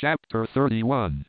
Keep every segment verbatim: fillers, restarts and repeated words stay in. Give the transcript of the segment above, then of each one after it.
Chapter thirty-one.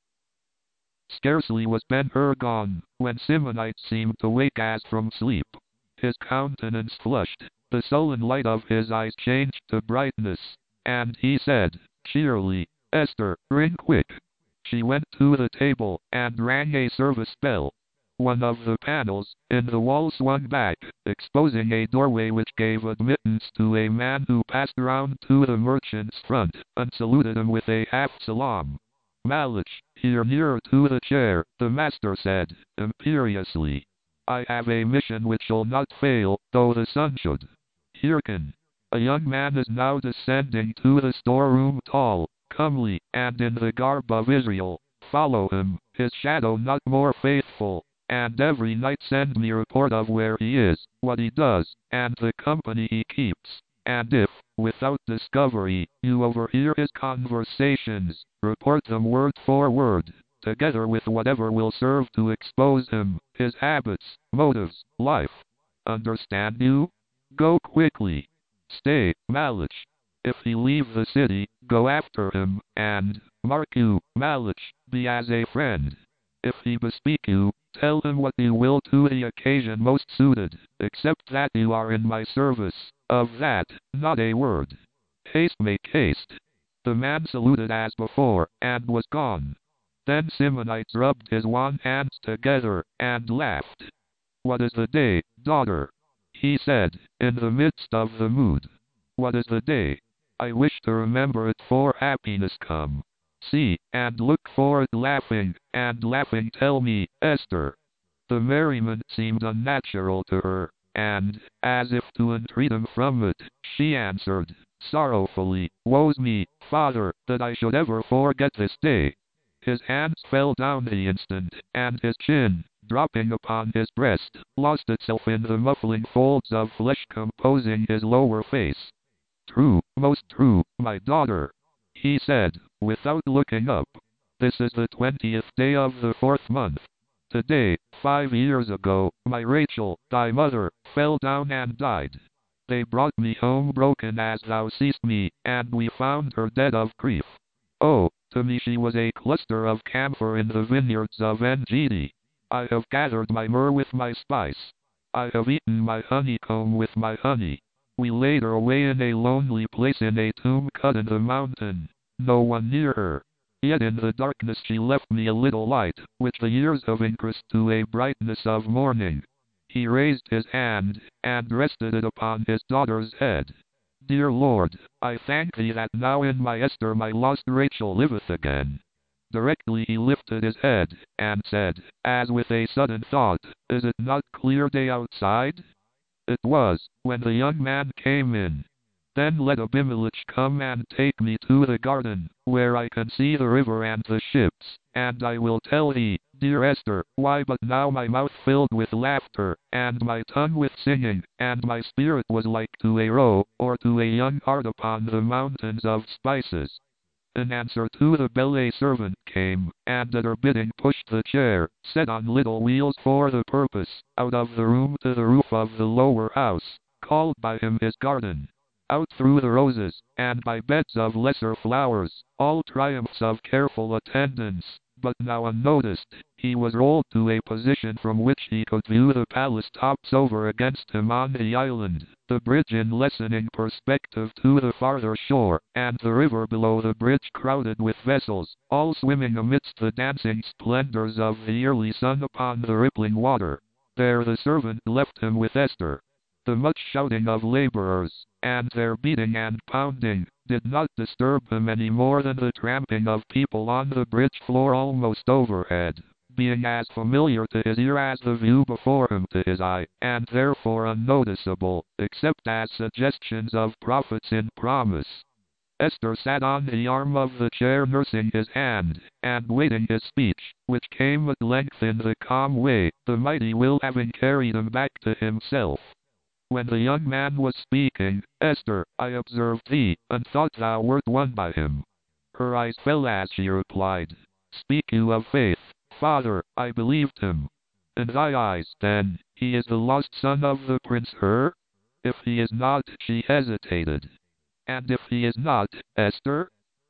Scarcely was Ben-Hur gone, when Simonite seemed to wake as from sleep. His countenance flushed, the sullen light of his eyes changed to brightness, and he said, cheerily, "Esther, ring quick." She went to the table, and rang a service bell. One of the panels in the wall swung back, exposing a doorway which gave admittance to a man who passed round to the merchant's front, and saluted him with a half-salam. "Malich, here nearer to the chair," the master said, imperiously. "I have a mission which shall not fail, though the sun should. Hearken." A young man is now descending to the storeroom, tall, comely, and in the garb of Israel. Follow him, his shadow not more faithful, and every night send me report of where he is, what he does, and the company he keeps. And if, without discovery, you overhear his conversations, report them word for word, together with whatever will serve to expose him, his habits, motives, life. Understand you? Go quickly. Stay, Malich. If he leave the city, go after him, and, mark you, Malich, be as a friend. If he bespeak you, tell him what you will to the occasion most suited, except that you are in my service. Of that, not a word. Haste make haste. The man saluted as before, and was gone. Then Simonite rubbed his wan hands together, and laughed. "What is the day, daughter?" he said, in the midst of the mood. "What is the day? I wish to remember it for happiness come. See, and look for it laughing, and laughing tell me, Esther." The merriment seemed unnatural to her, and, as if to entreat him from it, she answered, sorrowfully, "Woe's me, father, that I should ever forget this day." His hands fell down the instant, and his chin, dropping upon his breast, lost itself in the muffling folds of flesh composing his lower face. "True, most true, my daughter," he said, without looking up. "This is the twentieth day of the fourth month. Today, five years ago, my Rachel, thy mother, fell down and died. They brought me home broken as thou seest me, and we found her dead of grief. Oh, to me she was a cluster of camphor in the vineyards of En-Gedi. I have gathered my myrrh with my spice. I have eaten my honeycomb with my honey. We laid her away in a lonely place in a tomb cut in the mountain, no one near her. Yet in the darkness she left me a little light, which the years have increased to a brightness of morning." He raised his hand, and rested it upon his daughter's head. "Dear Lord, I thank thee that now in my Esther my lost Rachel liveth again." Directly he lifted his head, and said, as with a sudden thought, "Is it not clear day outside?" It was, when the young man came in. "Then let Abimelech come and take me to the garden, where I can see the river and the ships, and I will tell thee, dear Esther, why but now my mouth filled with laughter, and my tongue with singing, and my spirit was like to a roe, or to a young hart upon the mountains of spices." In answer to the bell a servant came, and at her bidding pushed the chair, set on little wheels for the purpose, out of the room to the roof of the lower house, called by him his garden. Out through the roses, and by beds of lesser flowers, all triumphs of careful attendance, but now unnoticed, he was rolled to a position from which he could view the palace tops over against him on the island, the bridge in lessening perspective to the farther shore, and the river below the bridge crowded with vessels, all swimming amidst the dancing splendors of the yearly sun upon the rippling water. There the servant left him with Esther. The much shouting of laborers, and their beating and pounding, did not disturb him any more than the tramping of people on the bridge floor almost overhead, being as familiar to his ear as the view before him to his eye, and therefore unnoticeable, except as suggestions of prophets in promise. Esther sat on the arm of the chair nursing his hand, and waiting his speech, which came at length in the calm way, the mighty will having carried him back to himself. When the young man was speaking, "Esther, I observed thee, and thought thou wert won by him." Her eyes fell as she replied, "Speak you of faith, father, I believed him." "In thy eyes, then, he is the lost son of the Prince Hur?" "If he is not," she hesitated. "And if he is not, Esther?"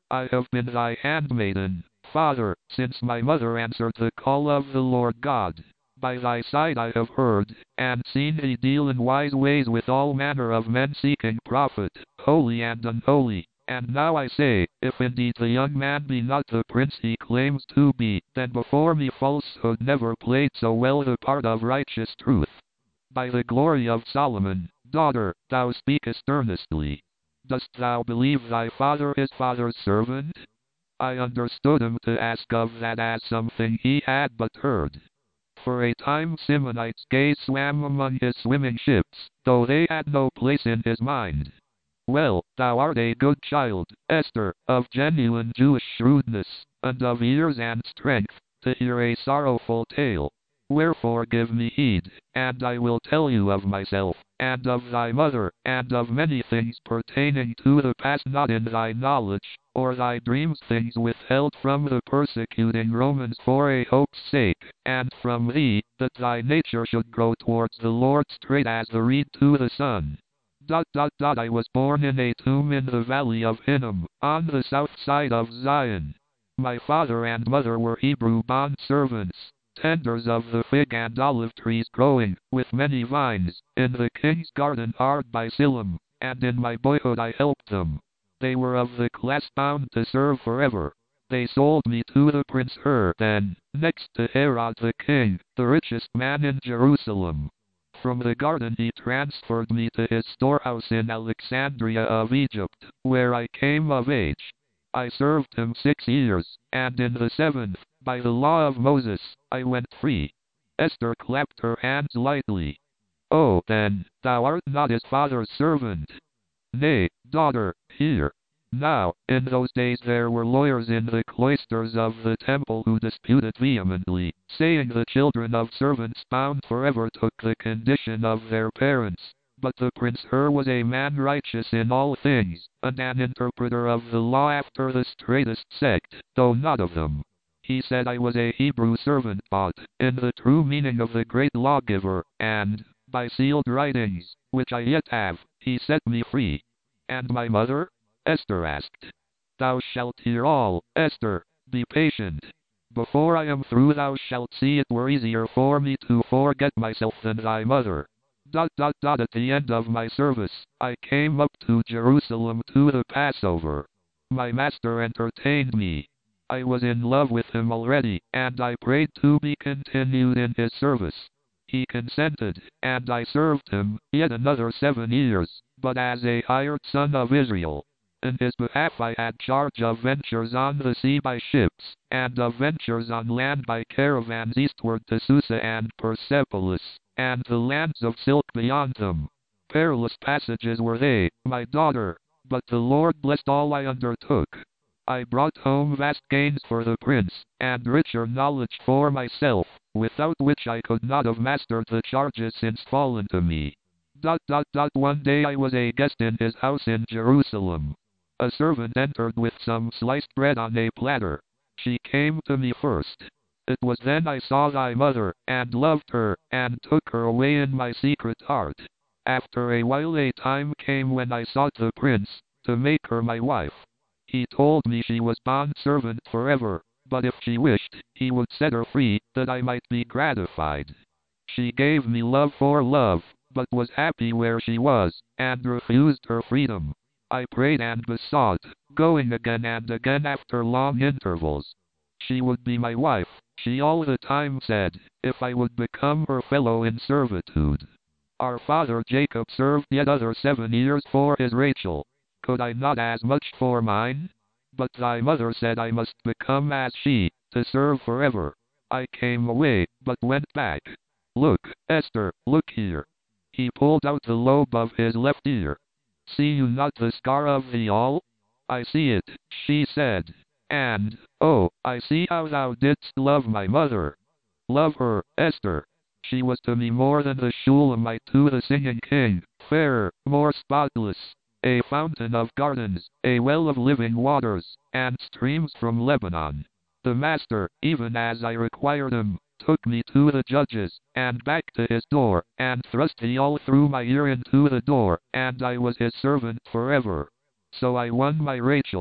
I have been thy handmaiden, father, since my mother answered the call of the Lord God. By thy side I have heard, and seen thee deal in wise ways with all manner of men seeking profit, holy and unholy. And now I say, if indeed the young man be not the prince he claims to be, then before me falsehood never played so well the part of righteous truth. By the glory of Solomon, daughter, thou speakest earnestly. Dost thou believe thy father his father's servant? I understood him to ask of that as something he had but heard. For a time Simonite's gaze swam among his swimming ships, though they had no place in his mind. Well, thou art a good child, Esther, of genuine Jewish shrewdness, and of ears and strength, to hear a sorrowful tale. Wherefore give me heed, and I will tell you of myself, and of thy mother, and of many things pertaining to the past not in thy knowledge, or thy dreams, things withheld from the persecuting Romans for a hope's sake, and from thee, that thy nature should grow towards the Lord straight as the reed to the sun. Dot dot dot I was born in a tomb in the valley of Hinnom, on the south side of Zion. My father and mother were Hebrew bond servants, tenders of the fig and olive trees growing, with many vines, in the king's garden hard by Siloam, and in my boyhood I helped them. They were of the class bound to serve forever. They sold me to the prince Hur then, next to Herod the king, the richest man in Jerusalem. From the garden he transferred me to his storehouse in Alexandria of Egypt, where I came of age. I served him six years, and in the seventh, by the law of Moses, I went free. Esther clapped her hands lightly. Oh, then, thou art not his father's servant. Nay, daughter, hear. Now, in those days there were lawyers in the cloisters of the temple who disputed vehemently, saying the children of servants bound forever took the condition of their parents. But the prince Hur was a man righteous in all things, and an interpreter of the law after the straightest sect, though not of them. He said I was a Hebrew servant bought, in the true meaning of the great lawgiver, and, by sealed writings, which I yet have, he set me free. And my mother? Esther asked. Thou shalt hear all, Esther, be patient. Before I am through thou shalt see it were easier for me to forget myself than thy mother. Dot dot dot At the end of my service, I came up to Jerusalem to the Passover. My master entertained me. I was in love with him already, and I prayed to be continued in his service. He consented, and I served him, yet another seven years, but as a hired son of Israel. In his behalf I had charge of ventures on the sea by ships, and of ventures on land by caravans eastward to Susa and Persepolis, and the lands of silk beyond them. Perilous passages were they, my daughter, but the Lord blessed all I undertook. I brought home vast gains for the prince, and richer knowledge for myself, without which I could not have mastered the charges since fallen to me. Dot dot dot One day I was a guest in his house in Jerusalem. A servant entered with some sliced bread on a platter. She came to me first. It was then I saw thy mother, and loved her, and took her away in my secret heart. After a while a time came when I sought the prince, to make her my wife. He told me she was bond-servant forever, but if she wished, he would set her free, that I might be gratified. She gave me love for love, but was happy where she was, and refused her freedom. I prayed and besought, going again and again after long intervals. She would be my wife, she all the time said, if I would become her fellow in servitude. Our father Jacob served yet other seven years for his Rachel. Could I not as much for mine? But thy mother said I must become as she, to serve forever. I came away, but went back. Look, Esther, look here. He pulled out the lobe of his left ear. See you not the scar of the awl? I see it, she said. And, oh, I see how thou didst love my mother. Love her, Esther. She was to me more than the Shulamite to the singing king, fairer, more spotless, a fountain of gardens, a well of living waters, and streams from Lebanon. The master, even as I required him, took me to the judges, and back to his door, and thrust he all through my ear into the door, and I was his servant forever. So I won my Rachel.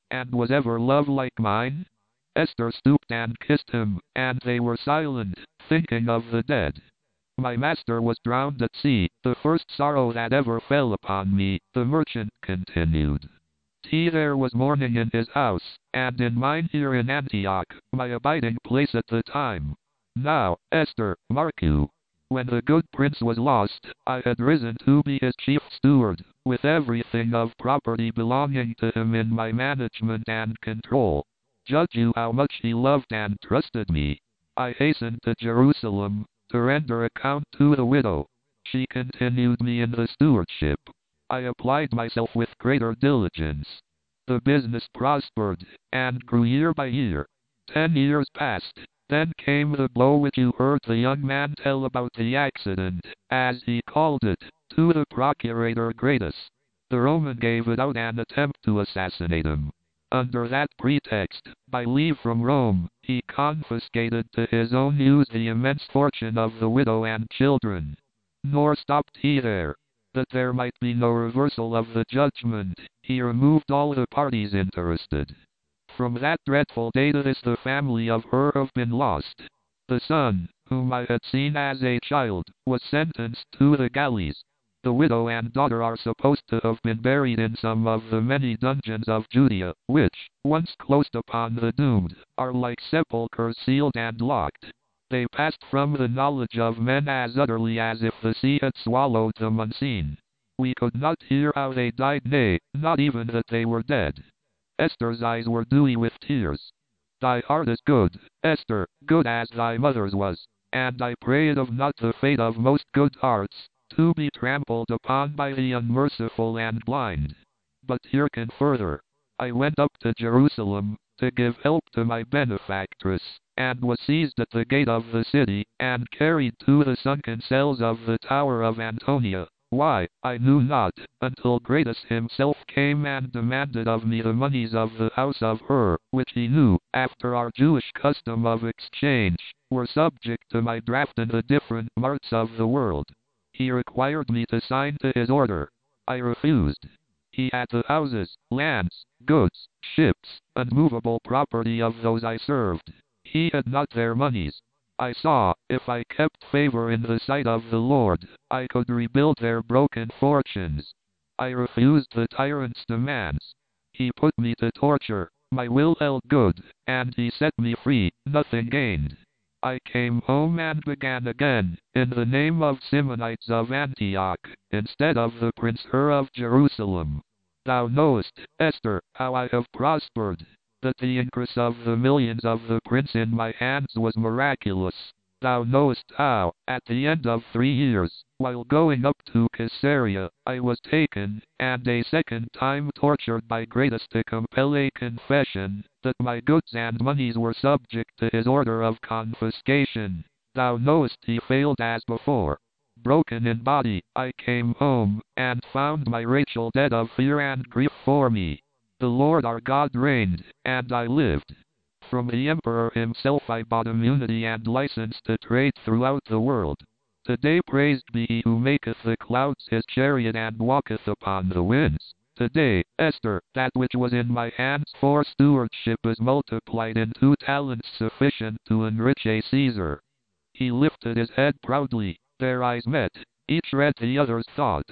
And was ever love like mine? Esther stooped and kissed him, and they were silent, thinking of the dead. My master was drowned at sea, the first sorrow that ever fell upon me, the merchant continued. He there was mourning in his house, and in mine here in Antioch, my abiding place at the time. Now, Esther, mark you, when the good prince was lost, I had risen to be his chief steward, with everything of property belonging to him in my management and control. Judge you how much he loved and trusted me. I hastened to Jerusalem, to render account to the widow. She continued me in the stewardship. I applied myself with greater diligence. The business prospered, and grew year by year. Ten years passed. Then came the blow which you heard the young man tell about the accident, as he called it, to the procurator Gratus. The Roman gave it out an attempt to assassinate him. Under that pretext, by leave from Rome, he confiscated to his own use the immense fortune of the widow and children. Nor stopped he there. That there might be no reversal of the judgment, he removed all the parties interested. From that dreadful day to this the family of her have been lost. The son, whom I had seen as a child, was sentenced to the galleys. The widow and daughter are supposed to have been buried in some of the many dungeons of Judea, which, once closed upon the doomed, are like sepulchres sealed and locked. They passed from the knowledge of men as utterly as if the sea had swallowed them unseen. We could not hear how they died, nay, not even that they were dead. Esther's eyes were dewy with tears. Thy heart is good, Esther, good as thy mother's was, and I pray it of not the fate of most good hearts, to be trampled upon by the unmerciful and blind. But hearken further. I went up to Jerusalem, to give help to my benefactress, and was seized at the gate of the city, and carried to the sunken cells of the tower of Antonia. Why, I knew not, until Gratus himself came and demanded of me the monies of the house of her, which he knew, after our Jewish custom of exchange, were subject to my draft in the different marts of the world. He required me to sign to his order. I refused. He had the houses, lands, goods, ships, and movable property of those I served. He had not their monies. I saw, if I kept favor in the sight of the Lord, I could rebuild their broken fortunes. I refused the tyrant's demands. He put me to torture. My will held good, and he set me free, nothing gained. I came home and began again, in the name of Simonites of Antioch, instead of the Prince Hur of Jerusalem. Thou knowest, Esther, how I have prospered, that the increase of the millions of the prince in my hands was miraculous. Thou knowest how, at the end of three years, while going up to Caesarea, I was taken, and a second time tortured by Gratus to compel a confession, that my goods and monies were subject to his order of confiscation. Thou knowest he failed as before. Broken in body, I came home, and found my Rachel dead of fear and grief for me. The Lord our God reigned, and I lived. From the emperor himself I bought immunity and license to trade throughout the world. Today praised be he who maketh the clouds his chariot and walketh upon the winds. Today, Esther, that which was in my hands for stewardship is multiplied in two talents sufficient to enrich a Caesar. He lifted his head proudly. Their eyes met. Each read the other's thought.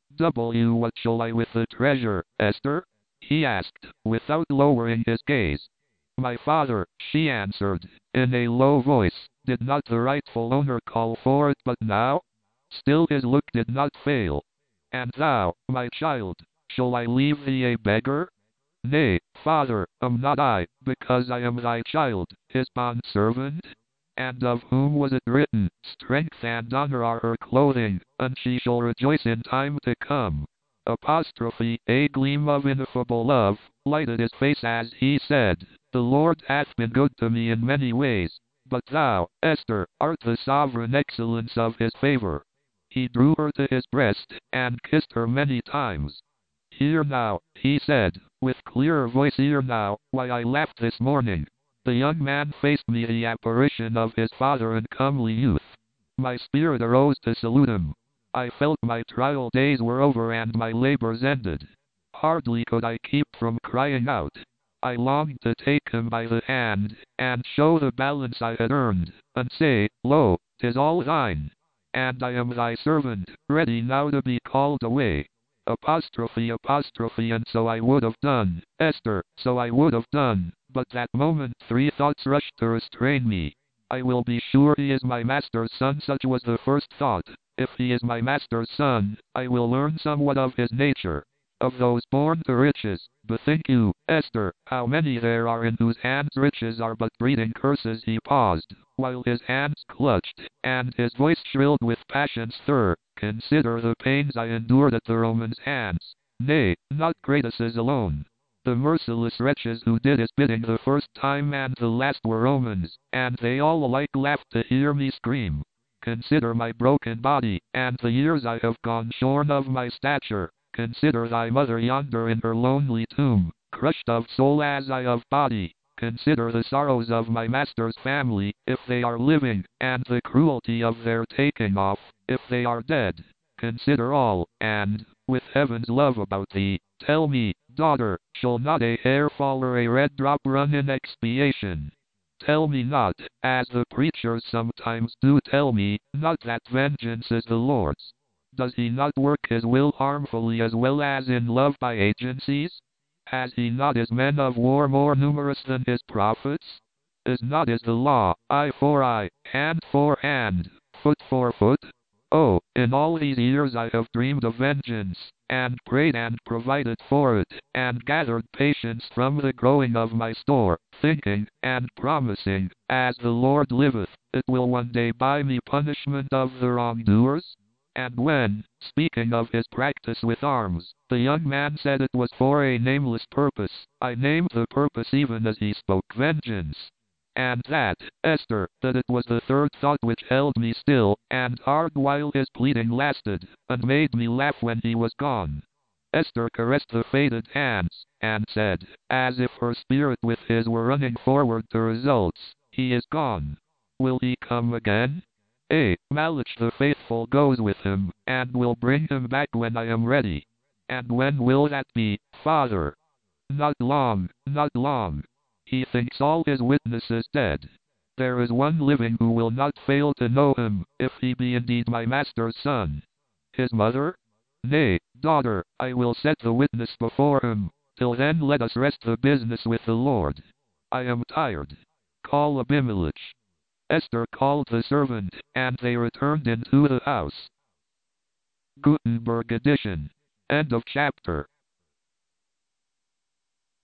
W. What shall I with the treasure, Esther? He asked, without lowering his gaze. My father, she answered, in a low voice, did not the rightful owner call for it but now? Still his look did not fail. And thou, my child, shall I leave thee a beggar? Nay, father, am not I, because I am thy child, his bondservant? And of whom was it written, Strength and honor are her clothing, and she shall rejoice in time to come. Apostrophe, a gleam of ineffable love, lighted his face as he said, The Lord hath been good to me in many ways, but thou, Esther, art the sovereign excellence of his favor. He drew her to his breast, and kissed her many times. Hear now, he said, with clearer voice, hear now, why I laughed this morning. The young man faced me the apparition of his father in comely youth. My spirit arose to salute him. I felt my trial days were over and my labors ended. Hardly could I keep from crying out, I longed to take him by the hand, and show the balance I had earned, and say, Lo, 'tis all thine, and I am thy servant, ready now to be called away. Apostrophe, apostrophe, and so I would have done, Esther, so I would have done, but that moment three thoughts rushed to restrain me. I will be sure he is my master's son, such was the first thought. If he is my master's son, I will learn somewhat of his nature. Of those born to riches, bethink you, Esther, how many there are in whose hands riches are but breeding curses. He paused, while his hands clutched, and his voice shrilled with passion's stir. Consider the pains I endured at the Romans' hands. Nay, not Cratius's alone. The merciless wretches who did his bidding the first time and the last were Romans, and they all alike laughed to hear me scream. Consider my broken body, and the years I have gone shorn of my stature. Consider thy mother yonder in her lonely tomb, crushed of soul as I of body. Consider the sorrows of my master's family, if they are living, and the cruelty of their taking off, if they are dead. Consider all, and, with heaven's love about thee, tell me, daughter, shall not a hair fall or a red drop run in expiation? Tell me not, as the preachers sometimes do tell me, not that vengeance is the Lord's. Does he not work his will harmfully as well as in love by agencies? Has he not his men of war more numerous than his prophets? Is not his the law, eye for eye, hand for hand, foot for foot? Oh, in all these years I have dreamed of vengeance, and prayed and provided for it, and gathered patience from the growing of my store, thinking, and promising, as the Lord liveth, it will one day buy me punishment of the wrongdoers. And when, speaking of his practice with arms, the young man said it was for a nameless purpose, I named the purpose even as he spoke, vengeance. And that, Esther, that it was the third thought which held me still and hard while his pleading lasted, and made me laugh when he was gone. Esther caressed the faded hands, and said, as if her spirit with his were running forward to results, he is gone. Will he come again? Eh, Malich the faithful goes with him, and will bring him back when I am ready. And when will that be, father? Not long, not long. He thinks all his witnesses dead. There is one living who will not fail to know him, if he be indeed my master's son. His mother? Nay, daughter, I will set the witness before him. Till then let us rest the business with the Lord. I am tired. Call Abimelech. Esther called the servant, and they returned into the house. Gutenberg edition. End of chapter.